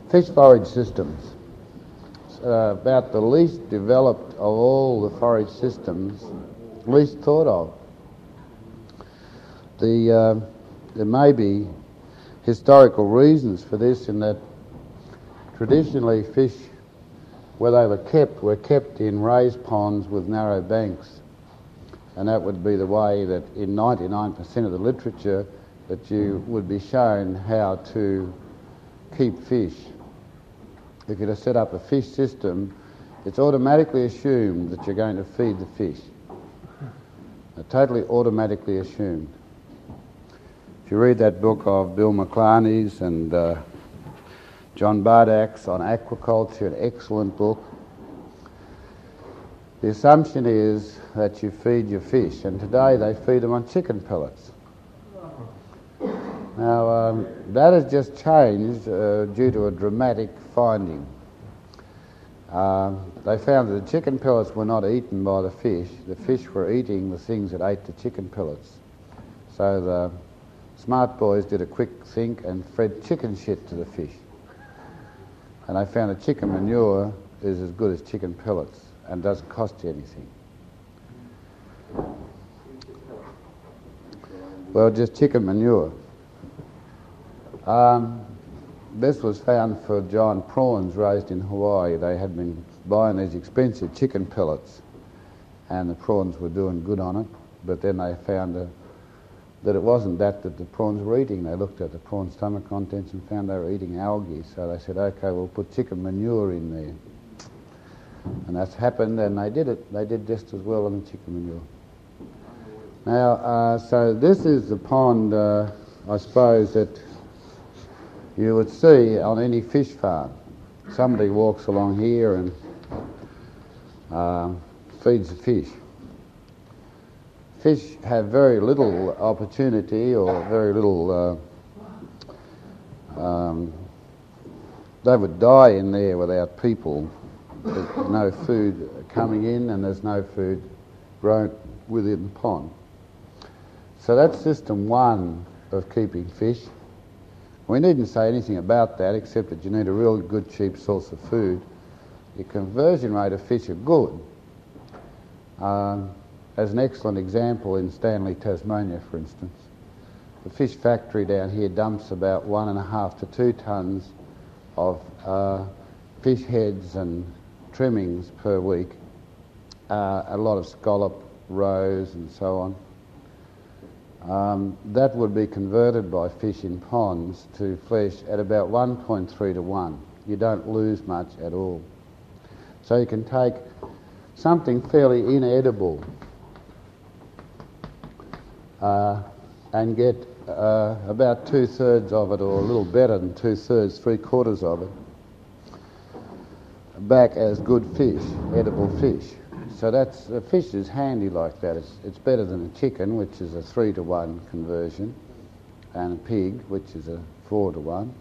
Fish forage systems. About the least developed of all the forage systems, least thought of. There may be historical reasons for this in that traditionally fish, where they were kept in raised ponds with narrow banks. And that would be the way that in 99% of the literature that you would be shown how to keep fish. If you're to set up a fish system, it's automatically assumed that you're going to feed the fish. Totally automatically assumed. If you read that book of Bill McClarney's and John Bardak's on aquaculture, an excellent book, the assumption is that you feed your fish, and today they feed them on chicken pellets. Now, that has just changed due to a dramatic finding. They found that the chicken pellets were not eaten by the fish were eating the things that ate the chicken pellets. So the smart boys did a quick think and fed chicken shit to the fish. And they found that chicken manure is as good as chicken pellets and doesn't cost you anything. Well, just chicken manure. This was found for giant prawns raised in Hawaii. They had been buying these expensive chicken pellets and the prawns were doing good on it, but then they found that it wasn't that the prawns were eating. They looked at the prawn stomach contents and found they were eating algae, so they said, okay, we'll put chicken manure in there. And that's happened, and they did it. They did just as well on the chicken manure. Now, so this is the pond, I suppose, that you would see on any fish farm. Somebody walks along here and feeds the fish. Fish have very little opportunity or very little... they would die in there without people. There's no food coming in and there's no food grown within the pond. So that's system one of keeping fish. We needn't say anything about that except that you need a real good cheap source of food. The conversion rate of fish are good. As an excellent example in Stanley, Tasmania, for instance, the fish factory down here dumps about 1.5 to 2 tonnes of fish heads and trimmings per week, a lot of scallop, roes and so on. That would be converted by fish in ponds to flesh at about 1.3 to 1. You don't lose much at all. So you can take something fairly inedible and get about 2/3 of it, or a little better than 2/3, 3/4 of it, back as good fish, edible fish. So that's, the fish is handy like that. It's better than a chicken, which is a 3 to 1 conversion, and a pig, which is a 4 to 1.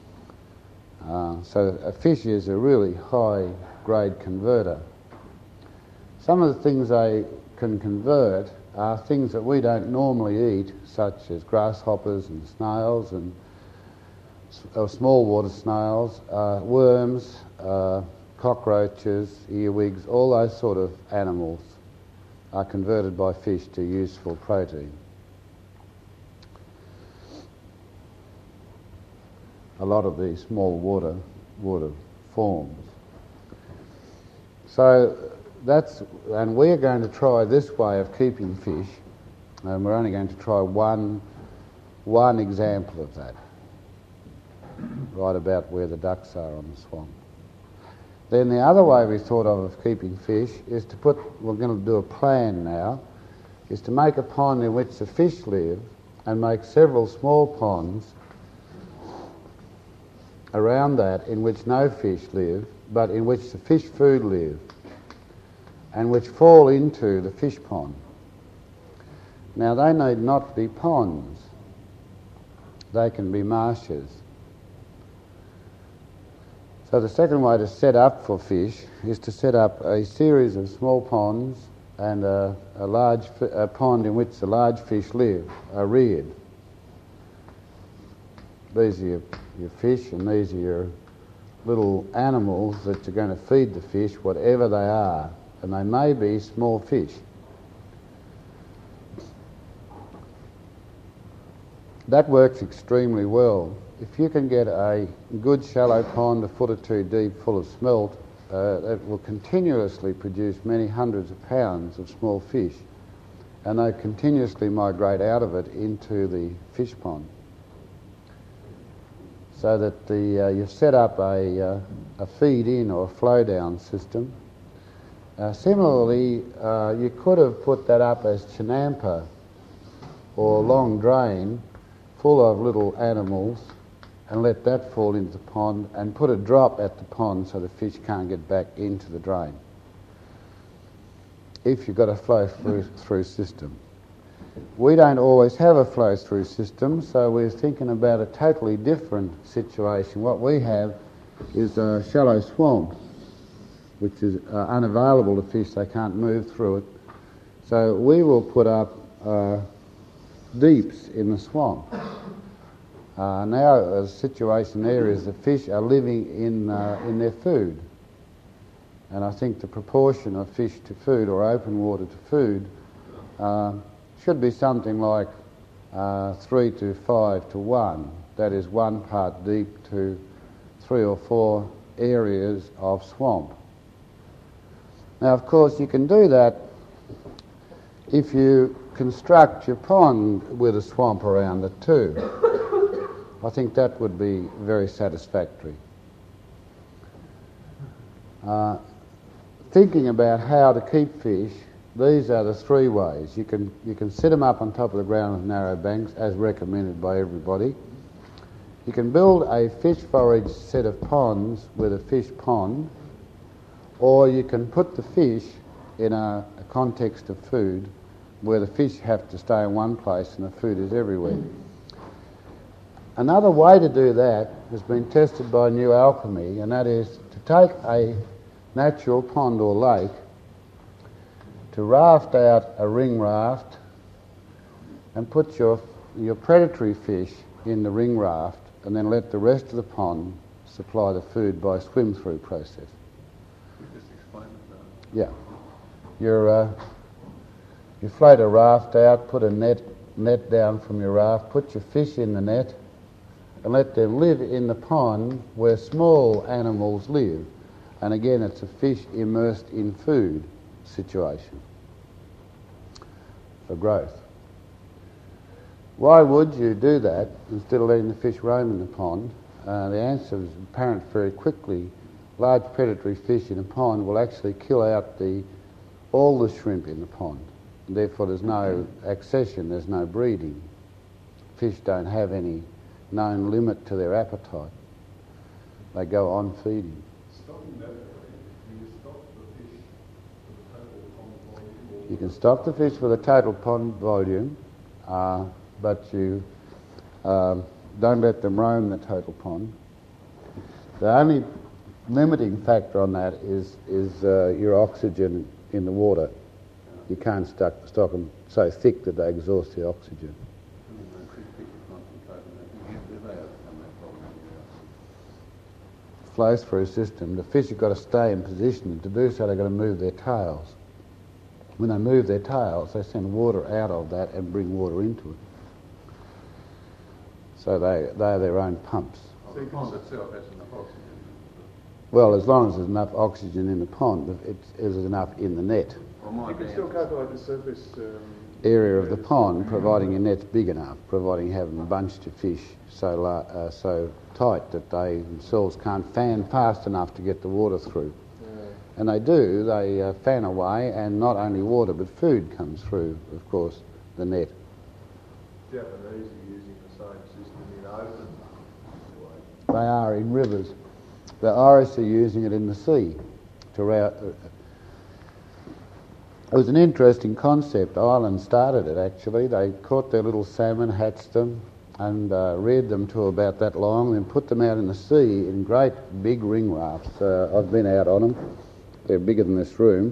So a fish is a really high grade converter. Some of the things they can convert are things that we don't normally eat, such as grasshoppers and snails and small water snails, worms, cockroaches, earwigs, all those sort of animals are converted by fish to useful protein. A lot of these small water forms. So that's, and we're going to try this way of keeping fish, and we're only going to try one example of that, right about where the ducks are on the swamp. Then the other way we thought of keeping fish is to put, we're going to do a plan now, is to make a pond in which the fish live and make several small ponds around that in which no fish live, but in which the fish food live, and which fall into the fish pond. Now they need not be ponds, they can be marshes. So the second way to set up for fish is to set up a series of small ponds and a large pond in which the large fish live, are reared. These are your fish and these are your little animals that are going to feed the fish, whatever they are, and they may be small fish. That works extremely well. If you can get a good shallow pond, a foot or two deep, full of smelt, it will continuously produce many hundreds of pounds of small fish, and they continuously migrate out of it into the fish pond. So that you've set up a feed-in or a flow-down system. Similarly, you could have put that up as chinampa or long drain full of little animals and let that fall into the pond and put a drop at the pond so the fish can't get back into the drain. If you've got a flow-through system. We don't always have a flow-through system, so we're thinking about a totally different situation. What we have is a shallow swamp, which is unavailable to fish. They can't move through it. So we will put up deeps in the swamp. Now the situation there is the fish are living in their food. And I think the proportion of fish to food or open water to food should be something like 3 to 5 to 1. That is 1 part deep to 3 or 4 areas of swamp. Now, of course, you can do that if you construct your pond with a swamp around it too. I think that would be very satisfactory. Thinking about how to keep fish, these are the 3 ways. You can set them up on top of the ground with narrow banks, as recommended by everybody. You can build a fish forage set of ponds with a fish pond, or you can put the fish in a context of food where the fish have to stay in one place and the food is everywhere. Another way to do that has been tested by New Alchemy, and that is to take a natural pond or lake, to raft out a ring raft and put your predatory fish in the ring raft, and then let the rest of the pond supply the food by a swim-through process. Just explain it now. Yeah. You float a raft out, put a net down from your raft, put your fish in the net, and let them live in the pond where small animals live. And again, it's a fish immersed in food situation for growth. Why would you do that instead of letting the fish roam in the pond? The answer is apparent very quickly. Large predatory fish in a pond will actually kill out all the shrimp in the pond. Therefore, there's no accession, there's no breeding. Fish don't have any known limit to their appetite. They go on feeding. You can stop the fish with a total pond volume, but you don't let them roam the total pond. The only limiting factor on that is your oxygen in the water. You can't stock them so thick that they exhaust the oxygen. Flows through a system. The fish have got to stay in position, and to do so they've got to move their tails. When they move their tails, they send water out of that and bring water into it. So they are their own pumps. So the pond itself has enough oxygen? Well, as long as there's enough oxygen in the pond, there's enough in the net. You can still calculate the surface area of the pond, providing your net's big enough, providing you have a bunch of fish so tight that they themselves can't fan fast enough to get the water through. And they do, they fan away, and not only water but food comes through, of course, the net. Japanese are using the same system in open water. They are in rivers. The Irish are using it in the sea. It was an interesting concept. Ireland started it, actually. They caught their little salmon, hatched them, and reared them to about that long, then put them out in the sea in great big ring rafts. I've been out on them. They're bigger than this room.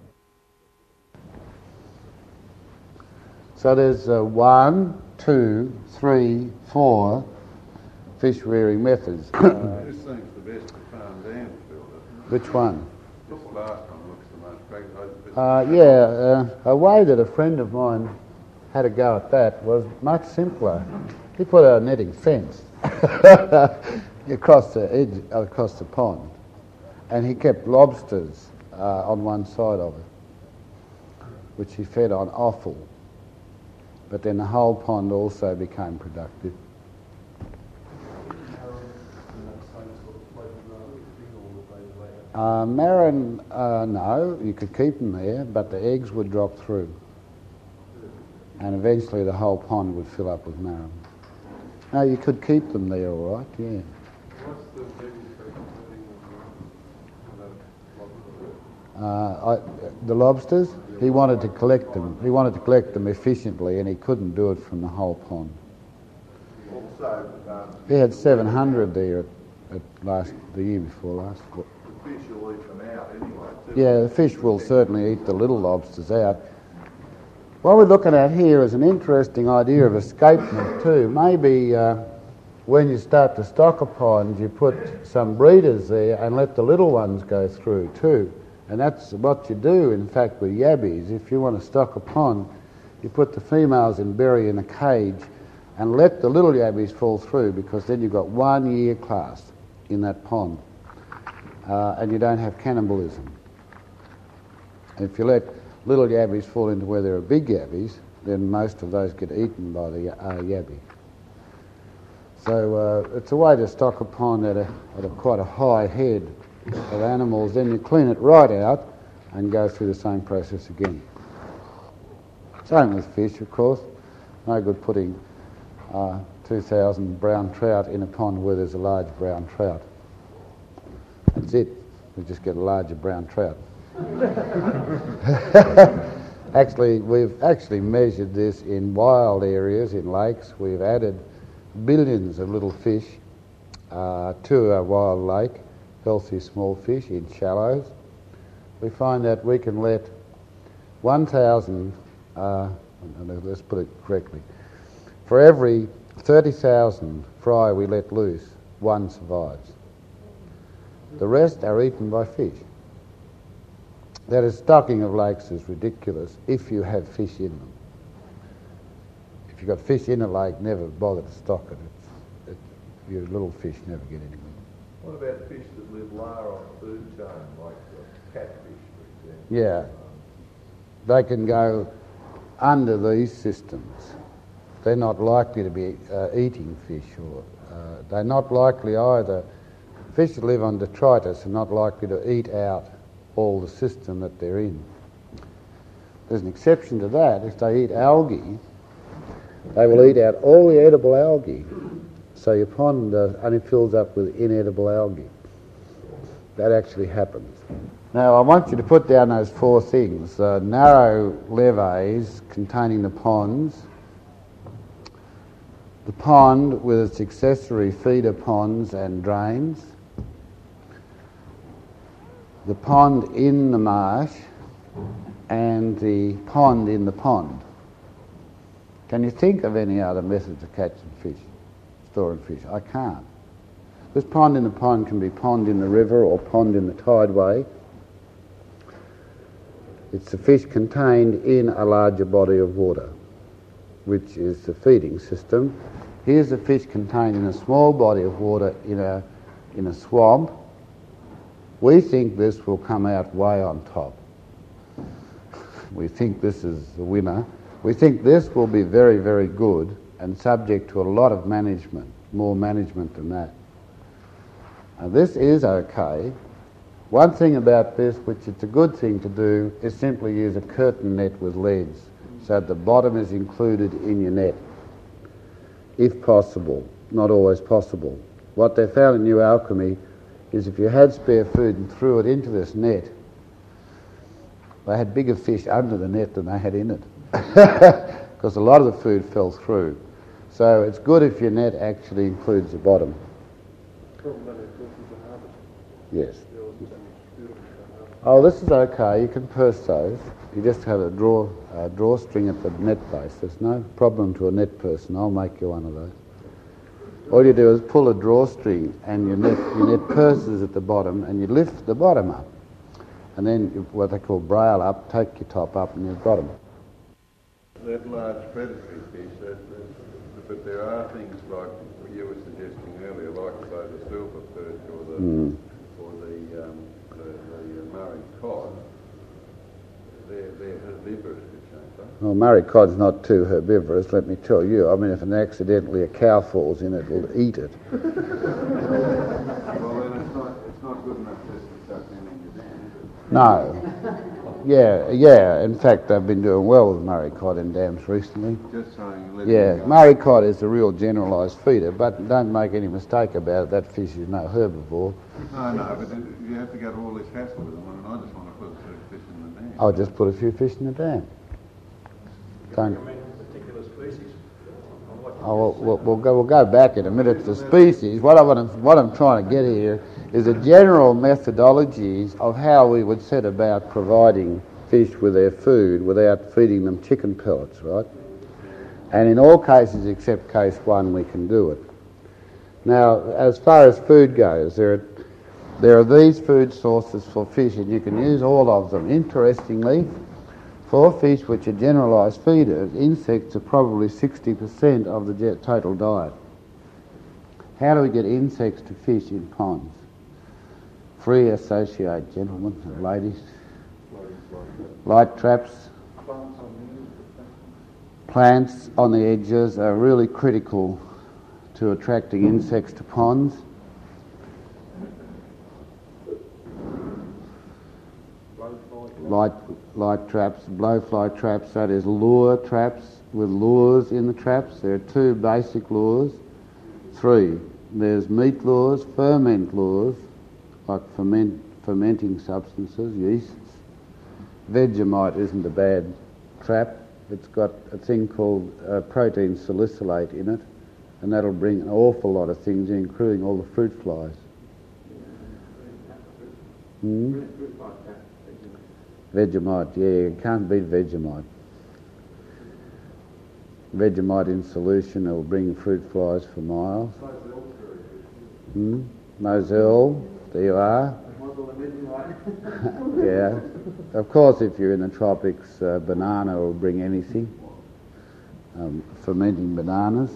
So there's 1, 2, 3, 4 fish rearing methods. This seems the best guess the farm down, Phil, doesn't it? Which one? This last one looks the most pragmatic. A way that a friend of mine had a go at that was much simpler. He put a netting fence across the edge, across the pond, and he kept lobsters on one side of it, which he fed on offal. But then the whole pond also became productive. Marron, no, you could keep them there, but the eggs would drop through. And eventually the whole pond would fill up with marron. No, you could keep them there, all right, yeah. What's the biggest The lobsters, he wanted to collect them. He wanted to collect them efficiently, and he couldn't do it from the whole pond. Also, He had 700 there at the year before last. the fish will eat them out anyway. Yeah, the fish will certainly eat the little lobsters out. What we're looking at here is an interesting idea of escapement too. Maybe when you start to stock a pond, you put some breeders there and let the little ones go through too. And that's what you do, in fact, with yabbies. If you want to stock a pond, you put the females and bury in a cage and let the little yabbies fall through, because then you've got 1 year class in that pond. And you don't have cannibalism. If you let little yabbies fall into where there are big yabbies, then most of those get eaten by the yabby. So it's a way to stock a pond at quite a high head of animals. Then you clean it right out and go through the same process again. Same with fish, of course. No good putting 2,000 brown trout in a pond where there's a large brown trout. That's it. We just get a larger brown trout. We've actually measured this in wild areas, in lakes. We've added billions of little fish to a wild lake, healthy small fish in shallows. We find that we can let 1,000, let's put it correctly, for every 30,000 fry we let loose, one survives. The rest are eaten by fish. That is, stocking of lakes is ridiculous if you have fish in them. If you've got fish in a lake, never bother to stock it. Your little fish never get anywhere. What about fish that live lower on the food chain, like the catfish, for example? Yeah. They can go under these systems. They're not likely to be eating fish, or they're not likely either. Fish that live on detritus are not likely to eat out all the system that they're in. There's an exception to that. If they eat algae, they will eat out all the edible algae. So your pond only fills up with inedible algae. That actually happens. Now I want you to put down those 4 things. Narrow levees containing the ponds, the pond with its accessory feeder ponds and drains, the pond in the marsh, and the pond in the pond. Can you think of any other methods of catching fish, storing fish? I can't. This pond in the pond can be pond in the river or pond in the tideway. It's the fish contained in a larger body of water, which is the feeding system. Here's the fish contained in a small body of water in a swamp. We think this will come out way on top. We think this is the winner. We think this will be very, very good and subject to a lot of management, more management than that. Now, this is okay. One thing about this, which it's a good thing to do, is simply use a curtain net with leads, so that the bottom is included in your net, if possible, not always possible. What they found in New Alchemy is if you had spare food and threw it into this net, they had bigger fish under the net than they had in it, because a lot of the food fell through. So it's good if your net actually includes the bottom. Yes. Oh, this is okay. You can purse those. You just have a drawstring at the net base. There's no problem to a net person. I'll make you one of those. All you do is pull a drawstring and you net purses at the bottom and you lift the bottom up. And then what they call braille up, take your top up and you've got them. That large predatory fish, but there are things like you were suggesting earlier, like say the silver perch or the Murray cod. They're herbivorous fish, aren't they? Well, Murray cod's not too herbivorous, let me tell you. I mean, if accidentally a cow falls in it, it'll eat it. Well, then it's not good enough just to suck in your dam, is it? No. Yeah. In fact, they've been doing well with Murray cod in dams recently. Just saying. Yeah, Murray cod is a real generalised feeder, but don't make any mistake about it, that fish is no herbivore. No, but you have to go to all this hassle with them. I mean, I just want to put a few fish in the dam. I'll just put a few fish in the dam. Don't. Particular species? We'll go back in a minute to species. What I'm trying to get here is a general methodologies of how we would set about providing fish with their food without feeding them chicken pellets, right? And in all cases except case one, we can do it. Now, as far as food goes, there are these food sources for fish, and you can use all of them. Interestingly, for fish which are generalised feeders, insects are probably 60% of the total diet. How do we get insects to fish in ponds? Free associate, gentlemen and ladies. Light traps. Plants on the edges are really critical to attracting insects to ponds. Light traps, blowfly traps, that is lure traps with lures in the traps. There are two basic lures. Three. There's meat lures, ferment lures, like fermenting substances, yeasts. Vegemite isn't a bad trap. It's got a thing called protein salicylate in it, and that'll bring an awful lot of things in, including all the fruit flies. Vegemite, yeah, you can't beat Vegemite. Vegemite in solution will bring fruit flies for miles. Moselle, there you are. Yeah. Of course, if you're in the tropics, banana will bring anything. Fermenting bananas.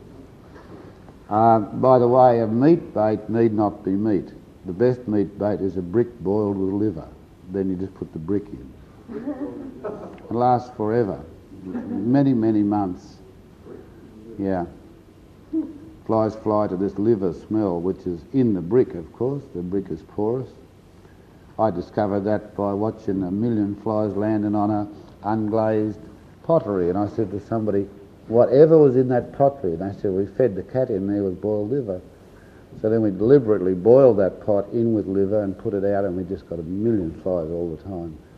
By the way, a meat bait need not be meat. The best meat bait is a brick boiled with liver. Then you just put the brick in. It lasts forever. Many, many months. Yeah. Flies fly to this liver smell, which is in the brick, of course. The brick is porous. I discovered that by watching a million flies landing on a unglazed pottery. And I said to somebody, whatever was in that pottery, and they said, we fed the cat in there with boiled liver. So then we deliberately boiled that pot in with liver and put it out, and we just got a million flies all the time.